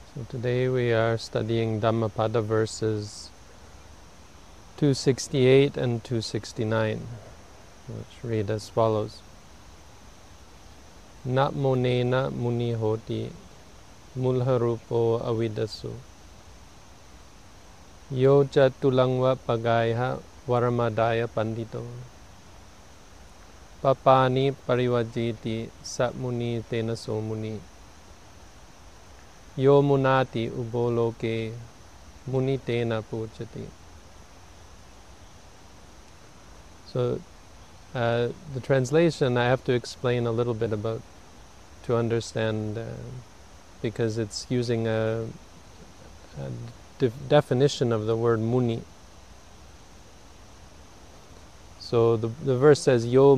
So today we are studying Dhammapada verses 268 and 269, which read as follows. Namonena muni hoti mulharupo avidasu yo cha tulangva pagaiha varamadaya pandito papani parivajiti satmuni tena somuni yo munati uboloke muni tena pujati. So the translation I have to explain a little bit about to understand, because it's using a definition of the word muni. So the verse says yo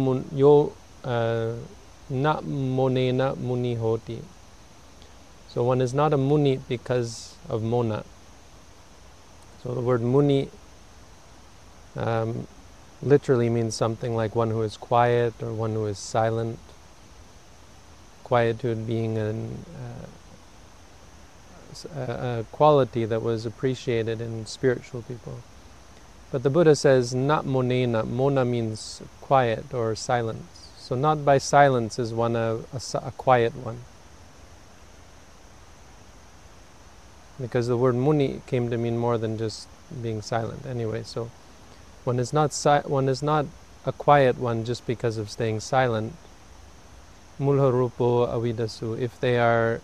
na monena muni hoti. So one is not a muni because of mona. So the word muni literally means something like one who is quiet or one who is silent. Quietude being a quality that was appreciated in spiritual people. But the Buddha says, not monena. Mona means quiet or silence. So not by silence is one a quiet one. Because the word muni came to mean more than just being silent. Anyway, so one is not a quiet one just because of staying silent. Mulharupo avidasu, if they are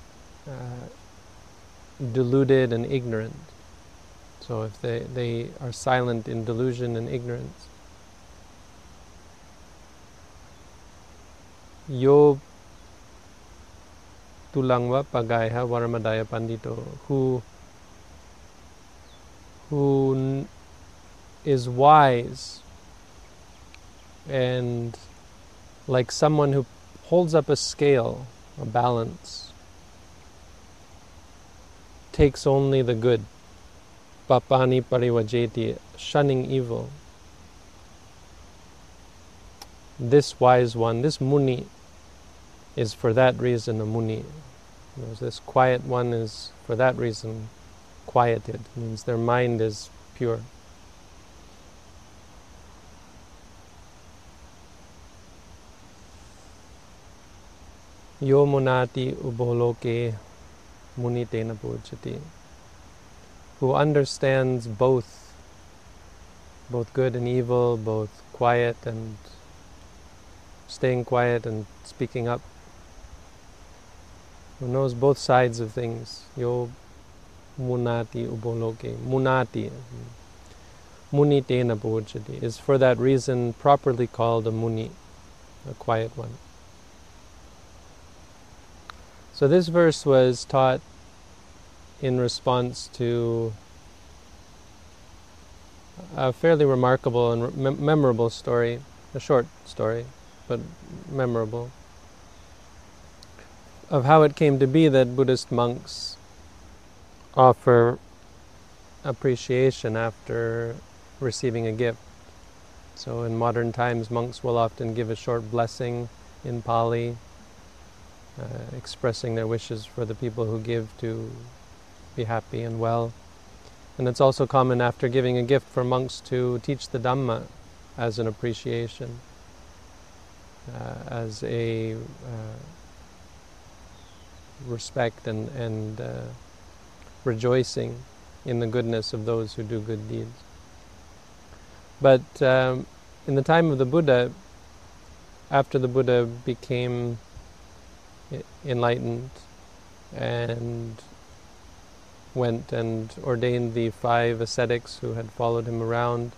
deluded and ignorant. So if they are silent in delusion and ignorance. Yo tulangva pagaiha varamadaya pandito, who is wise and like someone who holds up a scale, a balance, takes only the good, papani parivajeti, shunning evil. This wise one, this muni, is for that reason a muni. This quiet one is for that reason quieted, means their mind is pure. Yo munati uboloke muni tena pujati, who understands both good and evil, both quiet and staying quiet and speaking up, who knows both sides of things. Yo munati uboloke, munati, muni tena pujati, is for that reason properly called a muni, a quiet one. So this verse was taught in response to a fairly remarkable and memorable story, a short story, but memorable, of how it came to be that Buddhist monks offer appreciation after receiving a gift. So in modern times, monks will often give a short blessing in Pali, expressing their wishes for the people who give to be happy and well. And it's also common after giving a gift for monks to teach the Dhamma as an appreciation, as a respect and rejoicing in the goodness of those who do good deeds. But in the time of the Buddha, after the Buddha became enlightened and went and ordained the 5 ascetics who had followed him around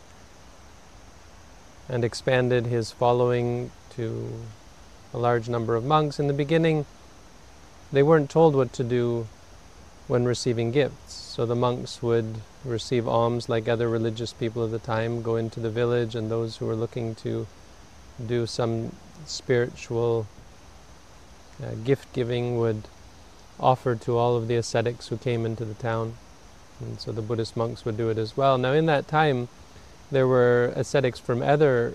and expanded his following to a large number of monks. In the beginning, they weren't told what to do when receiving gifts. So the monks would receive alms like other religious people of the time, go into the village, and those who were looking to do some spiritual gift-giving would offer to all of the ascetics who came into the town. And so the Buddhist monks would do it as well. Now in that time, there were ascetics from other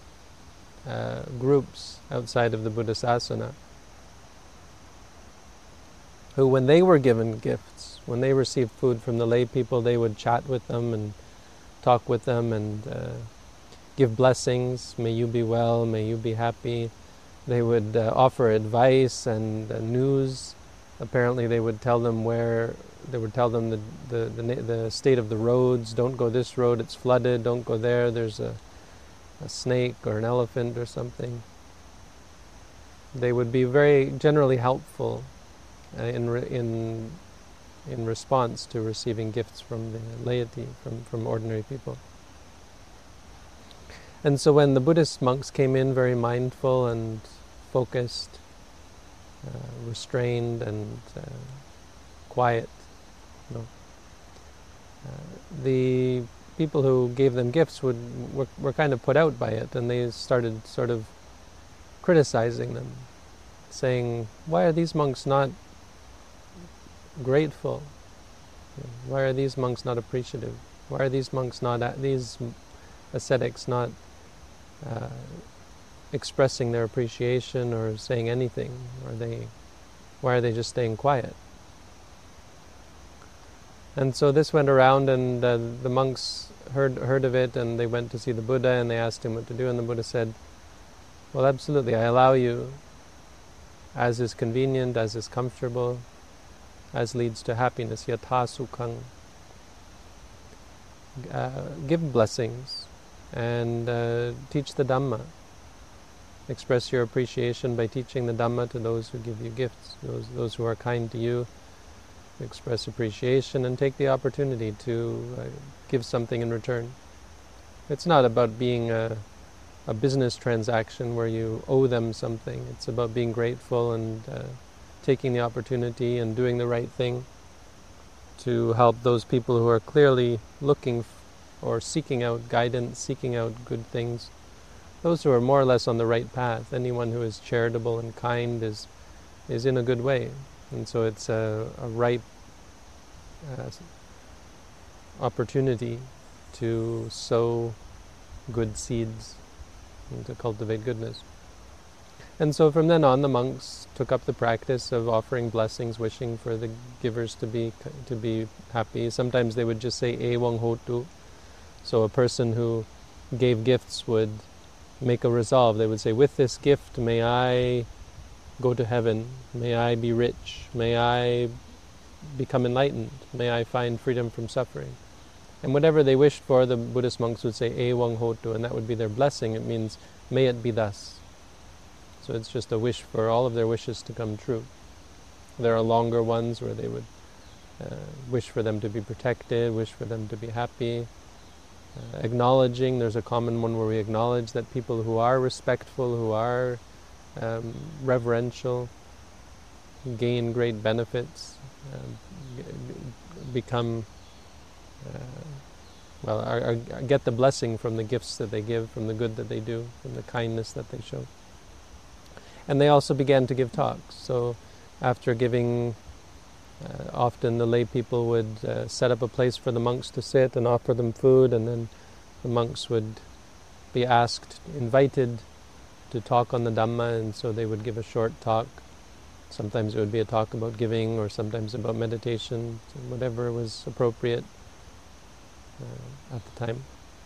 groups outside of the Buddha Sasana who, when they were given gifts, when they received food from the lay people, they would chat with them and talk with them and give blessings. May you be well, may you be happy. They would offer advice and news. Apparently they would tell them the state of the roads. Don't go this road, it's flooded. Don't go there, there's a snake or an elephant or something. They would be very generally helpful in response to receiving gifts from the laity, from ordinary people. And so when the Buddhist monks came in very mindful and focused, restrained and quiet, the people who gave them gifts were kind of put out by it, and they started sort of criticizing them, saying, why are these monks not grateful? Why are these monks not appreciative? Why are these monks these ascetics not expressing their appreciation or saying anything? Why are they just staying quiet? And so this went around, and the monks heard of it, and they went to see the Buddha, and they asked him what to do, and the Buddha said, well, absolutely, I allow you, as is convenient, as is comfortable, as leads to happiness, yatha sukhang. Give blessings and teach the Dhamma. Express your appreciation by teaching the Dhamma to those who give you gifts, those who are kind to you. Express appreciation and take the opportunity to give something in return. It's not about being a business transaction where you owe them something. It's about being grateful and taking the opportunity and doing the right thing to help those people who are clearly looking or seeking out guidance, seeking out good things. Those who are more or less on the right path. Anyone who is charitable and kind is in a good way. And so it's a ripe opportunity to sow good seeds and to cultivate goodness. And so from then on, the monks took up the practice of offering blessings, wishing for the givers to be happy. Sometimes they would just say ewang hotu. So a person who gave gifts would make a resolve. They would say, with this gift may I go to heaven, may I be rich, may I become enlightened, may I find freedom from suffering. And whatever they wished for, the Buddhist monks would say ewang hotu, and that would be their blessing. It means, may it be thus. So it's just a wish for all of their wishes to come true. There are longer ones where they would wish for them to be protected, wish for them to be happy. Acknowledging, there's a common one where we acknowledge that people who are respectful, who are reverential, gain great benefits, become, get the blessing from the gifts that they give, from the good that they do, from the kindness that they show. And they also began to give talks. So after giving, often the lay people would set up a place for the monks to sit and offer them food, and then the monks would be invited to talk on the Dhamma, and so they would give a short talk. Sometimes it would be a talk about giving, or sometimes about meditation, whatever was appropriate at the time.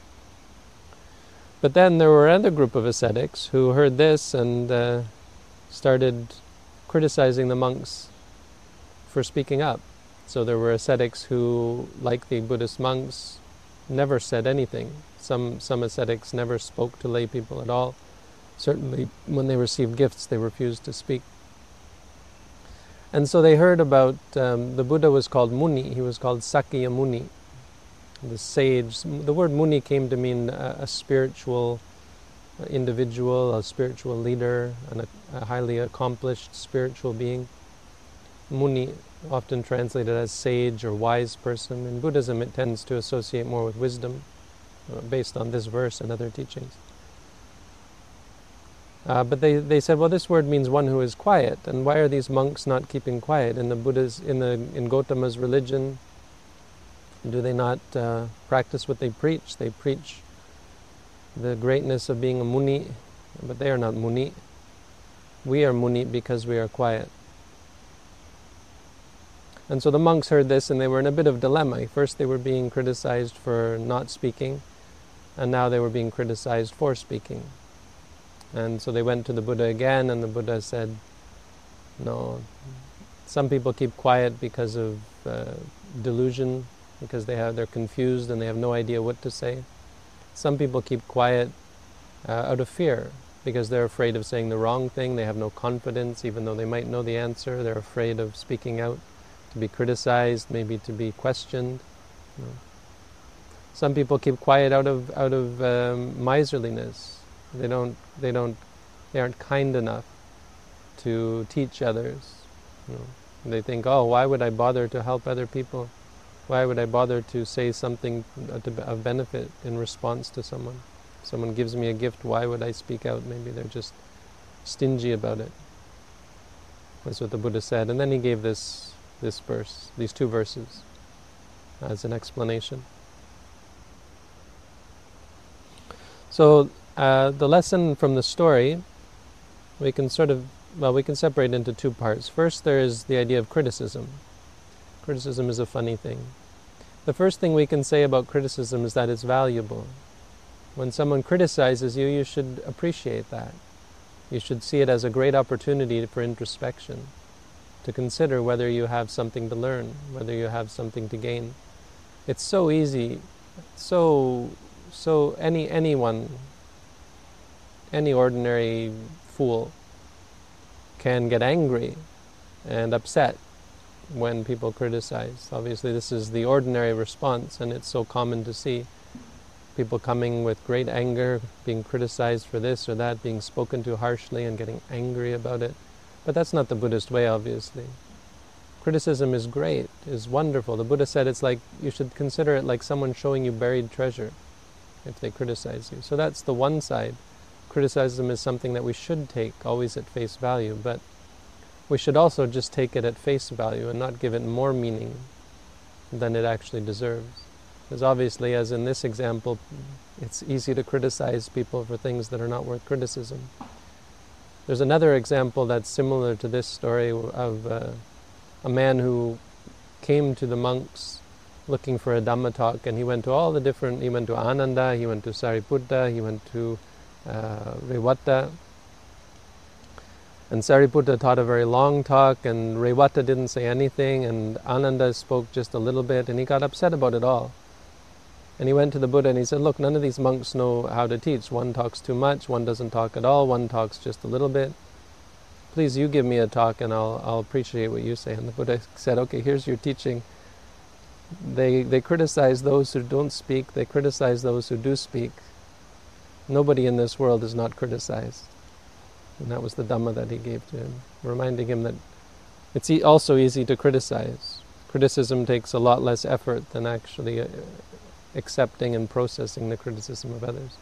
But then there were another group of ascetics who heard this and started criticizing the monks for speaking up. So there were ascetics who, like the Buddhist monks, never said anything. Some ascetics never spoke to lay people at all. Certainly when they received gifts, they refused to speak. And so they heard about, the Buddha was called Muni, he was called Sakya Muni, the sage. The word Muni came to mean a spiritual individual, a spiritual leader, and a highly accomplished spiritual being. Muni, often translated as sage or wise person. In Buddhism it tends to associate more with wisdom, based on this verse and other teachings. But they said, well, this word means one who is quiet, and why are these monks not keeping quiet? In Gautama's religion, do they not practice what they preach? They preach the greatness of being a Muni, but they are not Muni. We are Muni because we are quiet. And so the monks heard this and they were in a bit of dilemma. First they were being criticized for not speaking, and now they were being criticized for speaking. And so they went to the Buddha again, and the Buddha said, no, some people keep quiet because of delusion, because they're confused and they have no idea what to say. Some people keep quiet out of fear, because they're afraid of saying the wrong thing. They have no confidence, even though they might know the answer. They're afraid of speaking out, to be criticized, maybe to be questioned. You know. Some people keep quiet out of miserliness. They aren't kind enough to teach others. You know. They think, oh, why would I bother to help other people? Why would I bother to say something of benefit in response to someone? If someone gives me a gift, why would I speak out? Maybe they're just stingy about it. That's what the Buddha said. And then he gave this verse, these two verses, as an explanation. So the lesson from the story, we can separate into two parts. First, there is the idea of criticism. Criticism is a funny thing. The first thing we can say about criticism is that it's valuable. When someone criticizes you, you should appreciate that. You should see it as a great opportunity for introspection, to consider whether you have something to learn, whether you have something to gain. It's so easy, anyone, any ordinary fool can get angry and upset when people criticize. Obviously this is the ordinary response, and it's so common to see people coming with great anger, being criticized for this or that, being spoken to harshly and getting angry about it. But that's not the Buddhist way, obviously. Criticism is great, is wonderful. The Buddha said it's like, you should consider it like someone showing you buried treasure if they criticize you. So that's the one side. Criticism is something that we should take always at face value, but we should also just take it at face value and not give it more meaning than it actually deserves. Because obviously, as in this example, it's easy to criticize people for things that are not worth criticism. There's another example that's similar to this story of a man who came to the monks looking for a Dhamma talk, and he went to he went to Ananda, he went to Sariputta, he went to Rewata. And Sariputta taught a very long talk, and Rewata didn't say anything, and Ananda spoke just a little bit, and he got upset about it all. And he went to the Buddha and he said, look, none of these monks know how to teach. One talks too much, one doesn't talk at all, one talks just a little bit. Please, you give me a talk and I'll appreciate what you say. And the Buddha said, okay, here's your teaching. They criticize those who don't speak, they criticize those who do speak. Nobody in this world is not criticized. And that was the Dhamma that he gave to him, reminding him that it's also easy to criticize. Criticism takes a lot less effort than actually accepting and processing the criticism of others.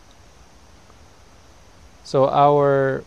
So our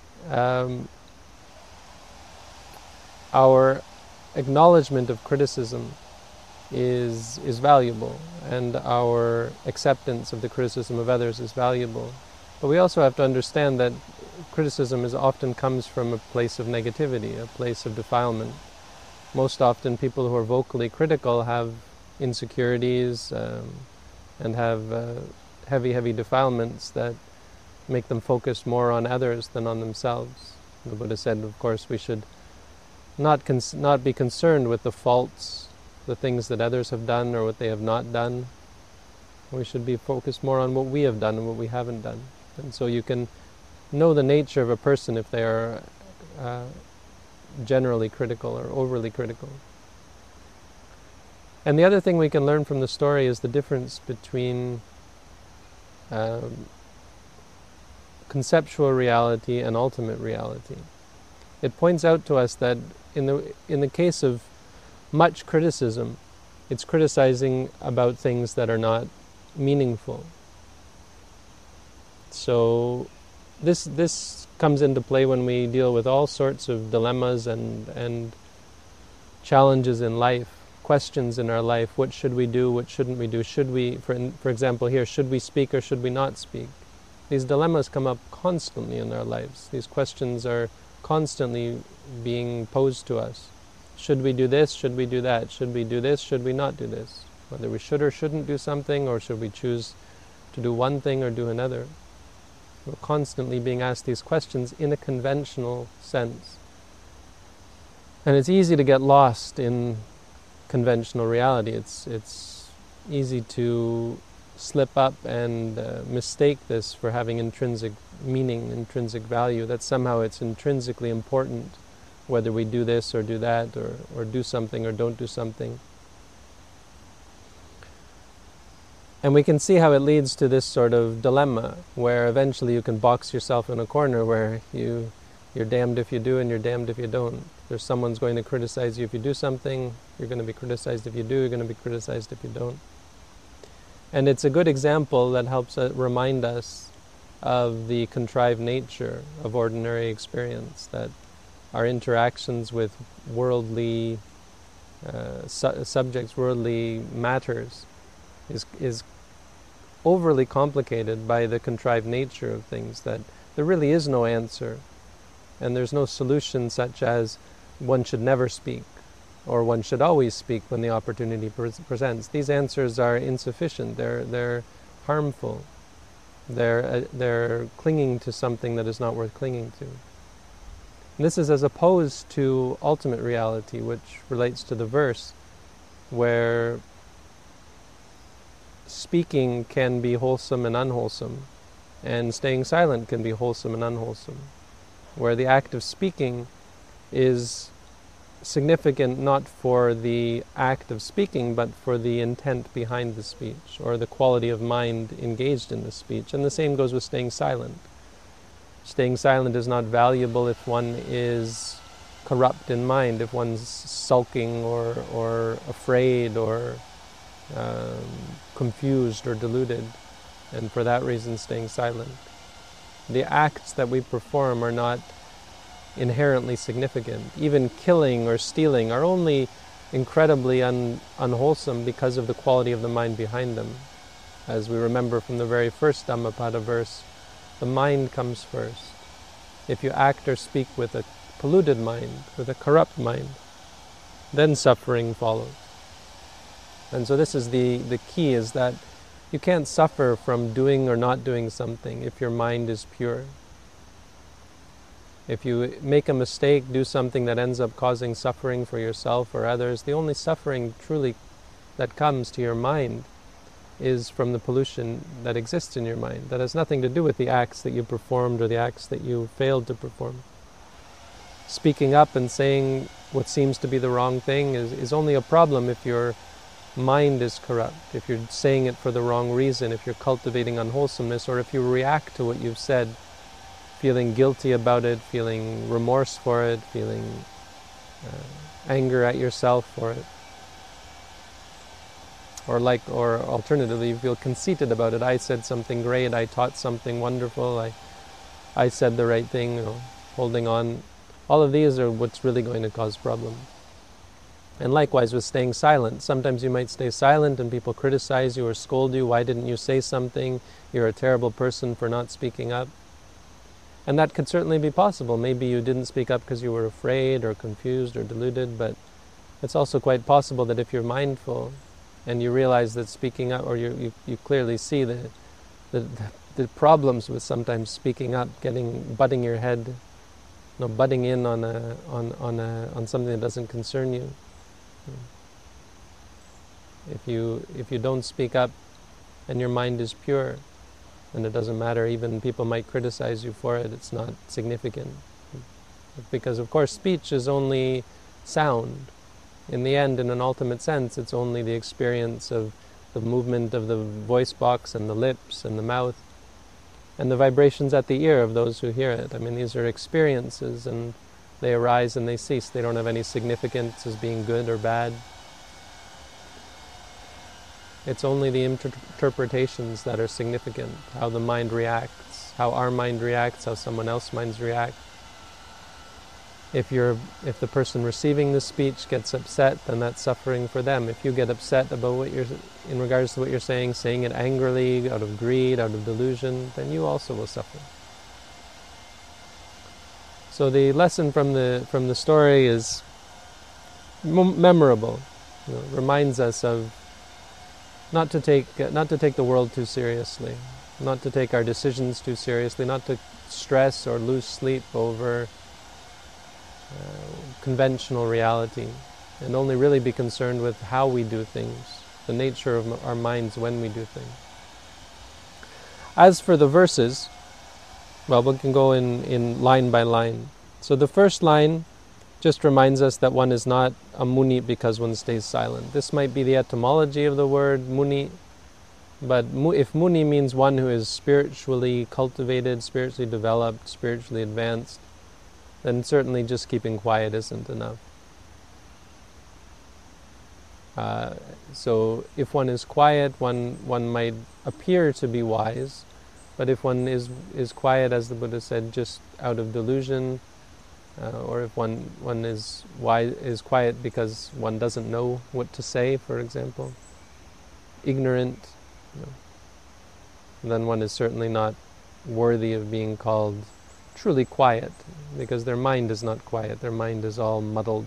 acknowledgement of criticism is valuable, and our acceptance of the criticism of others is valuable. But we also have to understand that criticism often comes from a place of negativity, a place of defilement. Most often people who are vocally critical have insecurities and have heavy defilements that make them focus more on others than on themselves. The Buddha said, of course, we should not be concerned with the faults, the things that others have done or what they have not done. We should be focused more on what we have done and what we haven't done. And so you can know the nature of a person if they are generally critical or overly critical. And the other thing we can learn from the story is the difference between conceptual reality and ultimate reality. It points out to us that in the case of much criticism, it's criticizing about things that are not meaningful. So this comes into play when we deal with all sorts of dilemmas and challenges in life, questions in our life. What should we do? What shouldn't we do? Should we, for example here, should we speak or should we not speak? These dilemmas come up constantly in our lives. These questions are constantly being posed to us. Should we do this? Should we do that? Should we do this? Should we not do this? Whether we should or shouldn't do something, or should we choose to do one thing or do another? We're constantly being asked these questions in a conventional sense. And it's easy to get lost in conventional reality. It's easy to slip up and mistake this for having intrinsic meaning, intrinsic value, that somehow it's intrinsically important whether we do this or do that, or do something or don't do something. And we can see how it leads to this sort of dilemma, where eventually you can box yourself in a corner where you're damned if you do and you're damned if you don't. There's someone's going to criticize you if you do something, you're going to be criticized if you do, you're going to be criticized if you don't. And it's a good example that helps remind us of the contrived nature of ordinary experience, that our interactions with worldly subjects, worldly matters, is overly complicated by the contrived nature of things, that there really is no answer, and there's no solution such as one should never speak, or one should always speak when the opportunity presents. These answers are insufficient, they're harmful, they're clinging to something that is not worth clinging to. And this is as opposed to ultimate reality, which relates to the verse, where speaking can be wholesome and unwholesome, and staying silent can be wholesome and unwholesome, where the act of speaking is significant not for the act of speaking, but for the intent behind the speech, or the quality of mind engaged in the speech. And the same goes with staying silent. Staying silent is not valuable if one is corrupt in mind, if one's sulking or afraid or confused or deluded, and for that reason staying silent. The acts that we perform are not inherently significant. Even killing or stealing are only incredibly unwholesome because of the quality of the mind behind them. As we remember from the very first Dhammapada verse, the mind comes first. If you act or speak with a polluted mind, with a corrupt mind, then suffering follows. And so this is the key, is that you can't suffer from doing or not doing something if your mind is pure. If you make a mistake, do something that ends up causing suffering for yourself or others, the only suffering truly that comes to your mind is from the pollution that exists in your mind. That has nothing to do with the acts that you performed or the acts that you failed to perform. Speaking up and saying what seems to be the wrong thing is only a problem if your mind is corrupt, if you're saying it for the wrong reason, if you're cultivating unwholesomeness, or if you react to what you've said, feeling guilty about it, feeling remorse for it, feeling anger at yourself for it. Or alternatively, you feel conceited about it. I said something great, I taught something wonderful, I said the right thing, holding on. All of these are what's really going to cause problems. And likewise with staying silent. Sometimes you might stay silent and people criticize you or scold you. Why didn't you say something? You're a terrible person for not speaking up. And that could certainly be possible. Maybe you didn't speak up because you were afraid or confused or deluded, but it's also quite possible that if you're mindful and you realize that speaking up, or you clearly see the problems with sometimes speaking up, butting your head, butting in on something that doesn't concern you. If you don't speak up and your mind is pure, and it doesn't matter, even people might criticize you for it, it's not significant. Because of course speech is only sound. In the end, in an ultimate sense, it's only the experience of the movement of the voice box and the lips and the mouth and the vibrations at the ear of those who hear it. I mean, these are experiences, and they arise and they cease. They don't have any significance as being good or bad. It's only the interpretations that are significant, how the mind reacts, how our mind reacts, how someone else's minds react. If the person receiving the speech gets upset, then that's suffering for them. If you get upset about in regards to what you're saying it angrily, out of greed, out of delusion, then you also will suffer. So the lesson from the story is memorable. Reminds us of not to take the world too seriously, not to take our decisions too seriously, not to stress or lose sleep over conventional reality, and only really be concerned with how we do things, the nature of our minds when we do things. As for the verses, well, we can go in line by line. So the first line just reminds us that one is not a muni because one stays silent. This might be the etymology of the word muni, but if muni means one who is spiritually cultivated, spiritually developed, spiritually advanced, then certainly just keeping quiet isn't enough. So if one is quiet, one might appear to be wise, but if one is quiet, as the Buddha said, just out of delusion, or if one is quiet because one doesn't know what to say, for example, ignorant, then one is certainly not worthy of being called truly quiet, because their mind is not quiet, their mind is all muddled.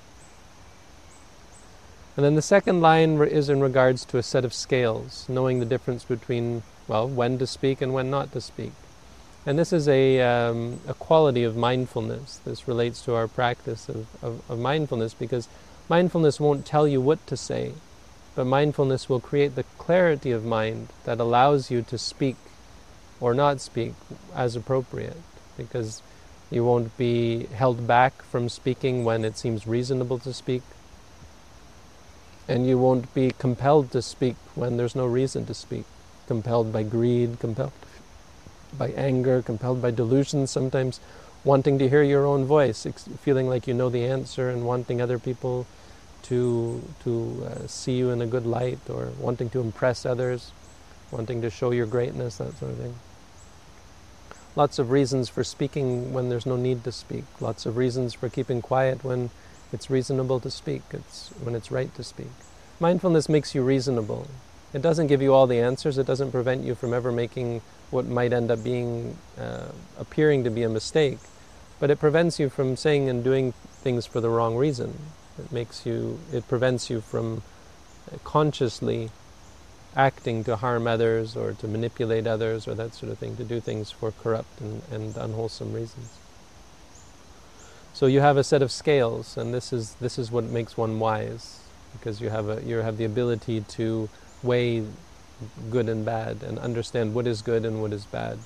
And then the second line is in regards to a set of scales, knowing the difference between, well, when to speak and when not to speak. And this is a quality of mindfulness. This relates to our practice of mindfulness, because mindfulness won't tell you what to say, but mindfulness will create the clarity of mind that allows you to speak or not speak as appropriate, because you won't be held back from speaking when it seems reasonable to speak, and you won't be compelled to speak when there's no reason to speak, compelled by greed, compelled by anger, compelled by delusion, sometimes wanting to hear your own voice, feeling like you know the answer and wanting other people to see you in a good light, or wanting to impress others, wanting to show your greatness, that sort of thing. Lots of reasons for speaking when there's no need to speak. Lots of reasons for keeping quiet when it's reasonable to speak, when it's right to speak. Mindfulness makes you reasonable. It doesn't give you all the answers. It doesn't prevent you from ever making what might end up being, appearing to be a mistake. But it prevents you from saying and doing things for the wrong reason. It prevents you from consciously acting to harm others or to manipulate others or that sort of thing, to do things for corrupt and unwholesome reasons. So you have a set of scales, and this is what makes one wise, because you have the ability to weigh good and bad and understand what is good and what is bad.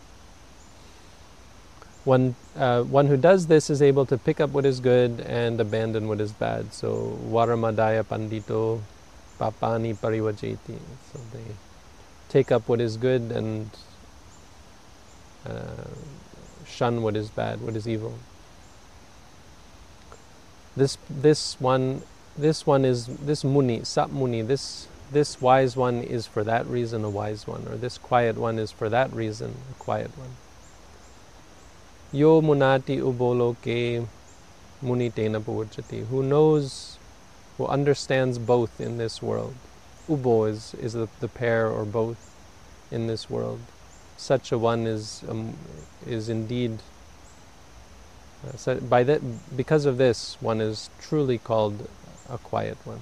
One who does this is able to pick up what is good and abandon what is bad. So Varamadaya Pandito Papani Parivajeti. So they take up what is good and shun what is bad, what is evil. This muni, Sat Muni, this wise one is for that reason a wise one, or this quiet one is for that reason a quiet one. Yo munati uboloke munitena pavurjati. Who knows, who understands both in this world. Ubo is the pair or both in this world. Such a one is indeed, because of this, one is truly called a quiet one.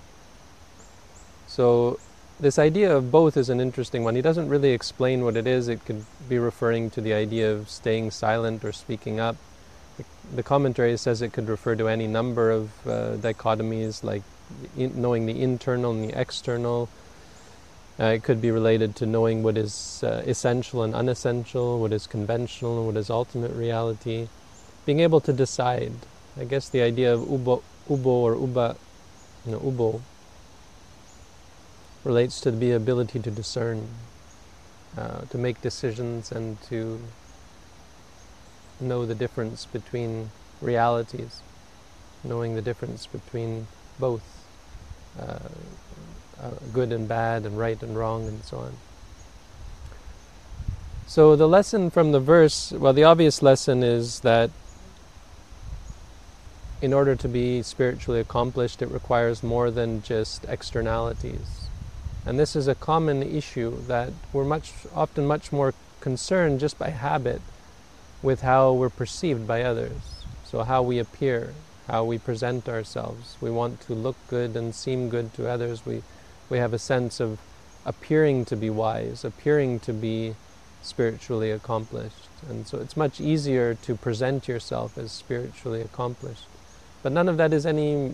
So this idea of both is an interesting one. He doesn't really explain what it is. It could be referring to the idea of staying silent or speaking up. The commentary says it could refer to any number of dichotomies, like knowing the internal and the external. It could be related to knowing what is essential and unessential, what is conventional and what is ultimate reality. Being able to decide. I guess the idea of ubo or uba, ubo, relates to the ability to discern, to make decisions and to know the difference between realities, knowing the difference between both good and bad and right and wrong and so on. So the lesson from the verse, well, the obvious lesson is that in order to be spiritually accomplished, it requires more than just externalities. And this is a common issue, that we're often much more concerned just by habit with how we're perceived by others. So how we appear, how we present ourselves. We want to look good and seem good to others. We have a sense of appearing to be wise, appearing to be spiritually accomplished. And so it's much easier to present yourself as spiritually accomplished. But none of that is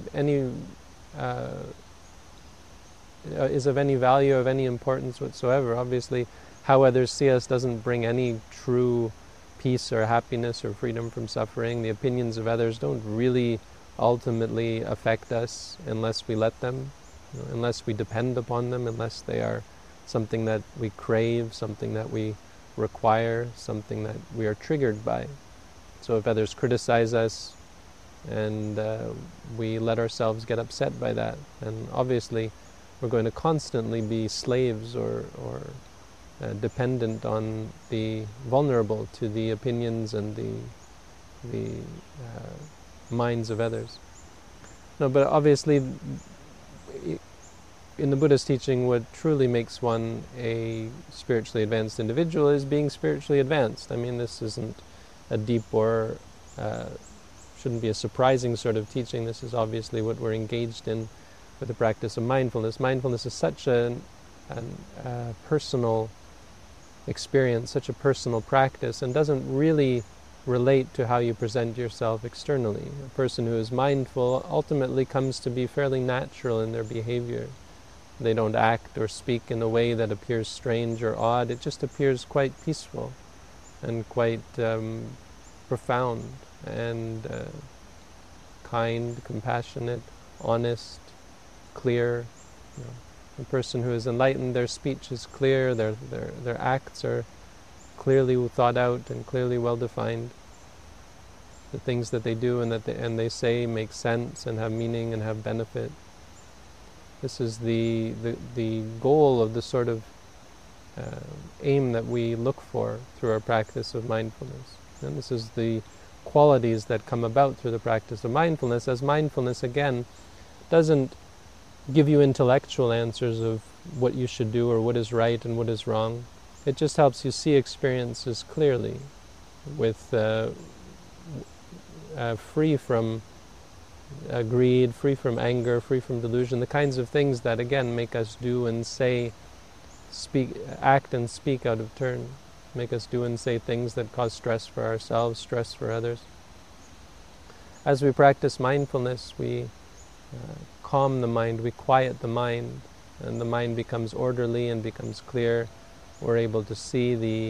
is of any value, of any importance whatsoever. Obviously, how others see us doesn't bring any true peace or happiness or freedom from suffering. The opinions of others don't really ultimately affect us unless we let them, unless we depend upon them, unless they are something that we crave, something that we require, something that we are triggered by. So if others criticize us and we let ourselves get upset by that, then obviously we're going to constantly be slaves or dependent on the vulnerable to the opinions and the minds of others. No, but obviously in the Buddha's teaching, what truly makes one a spiritually advanced individual is being spiritually advanced. I mean, this isn't a deep or shouldn't be a surprising sort of teaching. This is obviously what we're engaged in with the practice of mindfulness. Mindfulness is such a personal experience, such a personal practice, and doesn't really relate to how you present yourself externally. A person who is mindful ultimately comes to be fairly natural in their behavior. They don't act or speak in a way that appears strange or odd. It just appears quite peaceful and quite profound and kind, compassionate, honest, clear. A person who is enlightened, their speech is clear, their acts are clearly thought out and clearly well defined. The things that they do and they say make sense and have meaning and have benefit. This is the goal of the sort of aim that we look for through our practice of mindfulness. And this is the qualities that come about through the practice of mindfulness, as mindfulness, again, doesn't give you intellectual answers of what you should do or what is right and what is wrong. It just helps you see experiences clearly, with free from greed, free from anger, free from delusion, the kinds of things that, again, make us do and say, act and speak out of turn, make us do and say things that cause stress for ourselves, stress for others. As we practice mindfulness, we calm the mind, we quiet the mind, and the mind becomes orderly and becomes clear. We're able to see the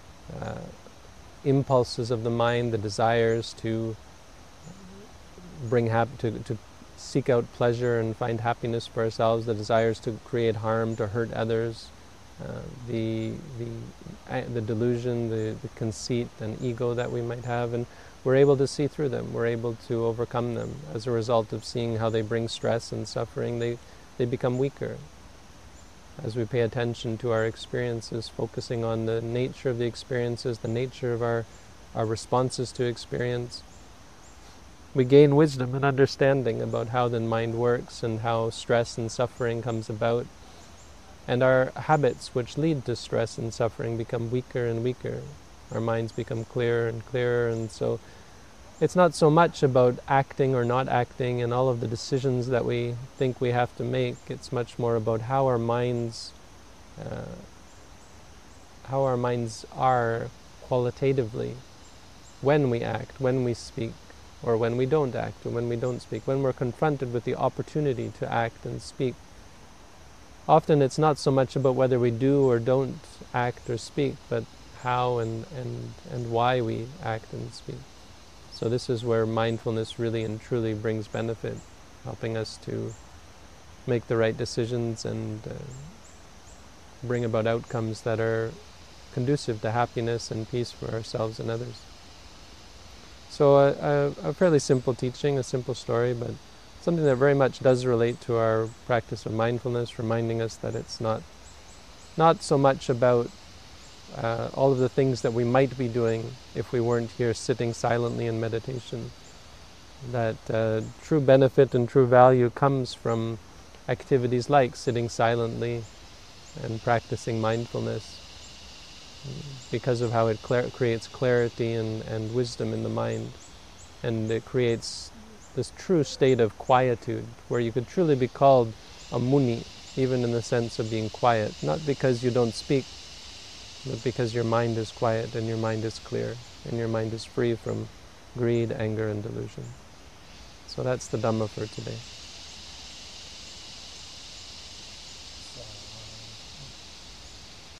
impulses of the mind, the desires to to seek out pleasure and find happiness for ourselves, the desires to create harm, to hurt others, the delusion, the conceit and ego that we might have, and we're able to see through them. We're able to overcome them as a result of seeing how they bring stress and suffering. They become weaker as we pay attention to our experiences, focusing on the nature of the experiences, the nature of our responses to experience. We gain wisdom and understanding about how the mind works and how stress and suffering comes about. And our habits which lead to stress and suffering become weaker and weaker. Our minds become clearer and clearer, and so it's not so much about acting or not acting and all of the decisions that we think we have to make. It's much more about how our minds are qualitatively when we act, when we speak, or when we don't act, or when we don't speak, when we're confronted with the opportunity to act and speak. Often it's not so much about whether we do or don't act or speak, but how and why we act and speak. So this is where mindfulness really and truly brings benefit, helping us to make the right decisions and bring about outcomes that are conducive to happiness and peace for ourselves and others. So a fairly simple teaching, a simple story, but something that very much does relate to our practice of mindfulness, reminding us that it's not so much about all of the things that we might be doing if we weren't here sitting silently in meditation. That true benefit and true value comes from activities like sitting silently and practicing mindfulness, because of how it creates clarity and wisdom in the mind, and it creates this true state of quietude, where you could truly be called a muni, even in the sense of being quiet, not because you don't speak, but because your mind is quiet and your mind is clear and your mind is free from greed, anger, and delusion. So that's the Dhamma for today.